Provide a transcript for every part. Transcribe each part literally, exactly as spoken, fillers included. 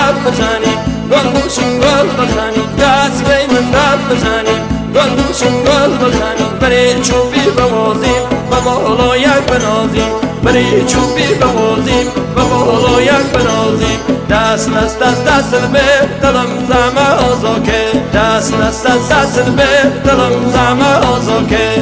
دف بزنیم گل بوشیم گل بخنیم دست بی من دف بزنیم گل بوشیم گل بخنیم بری چوبی بوازیم با بالا یک بنازیم بری چوبی بوازیم با بالا یک بنازیم دست دست دست دست به دلم زمه آزاکه دست دست دست دست به دلم زمه آزاکه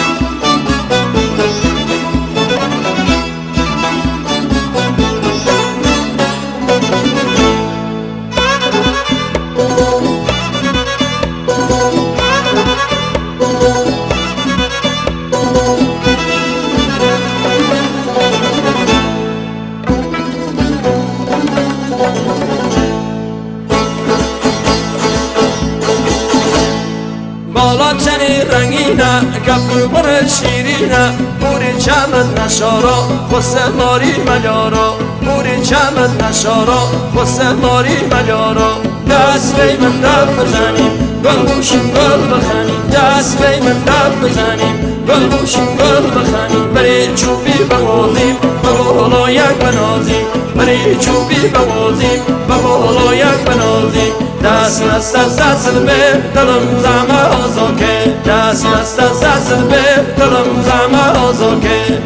بالا چنی رنگینه گفت بر شیرینه موری چمد نشارا خسته ماری ملیارا موری چمد نشارا خسته ماری ملیارا دست بی من دف بزنیم گل بوشیم گل بخنیم دست بی من دف بزنیم گل بوشیم گل بخنیم بری چوبی بوازیم با بالا یک بنازیم بری چوبی بوازیم با بالا یک بنازیم دست دست دست دست به دلم زمه آزاکه دست دست دست دست به دلم زمه آزاکه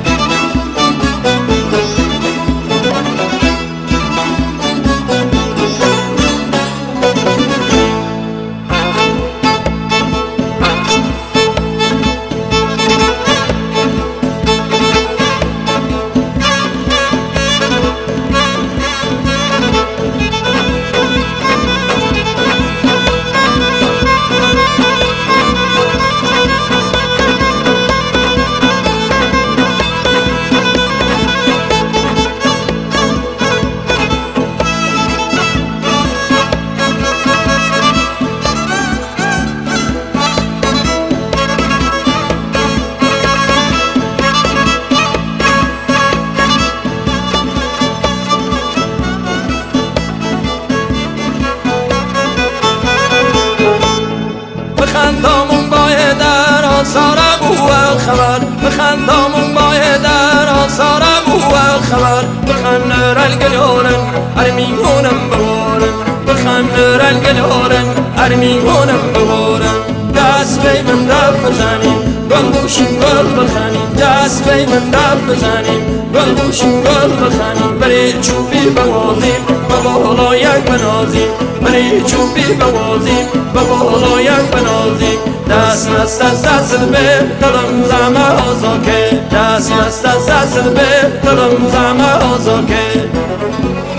بخندامون باید در آثارم اول خبر بخندامون باید در آثارم اول خبر بخند رلگلورن ارمیگونم ببارن بخند رلگلورن ارمیگونم ببارن دست بی من دف بزنیم گل بوشیم گل بخنیم دست بی من دف بزنیم گل بوشیم گل بخنیم بری چوبی بوازیم با بالا یک بنازیم بری چوبی بوازیم با بالا یک بنازیم دست دست دست دست به دلم زمه آزاکه دست دست دست دست به دلم زمه آزاکه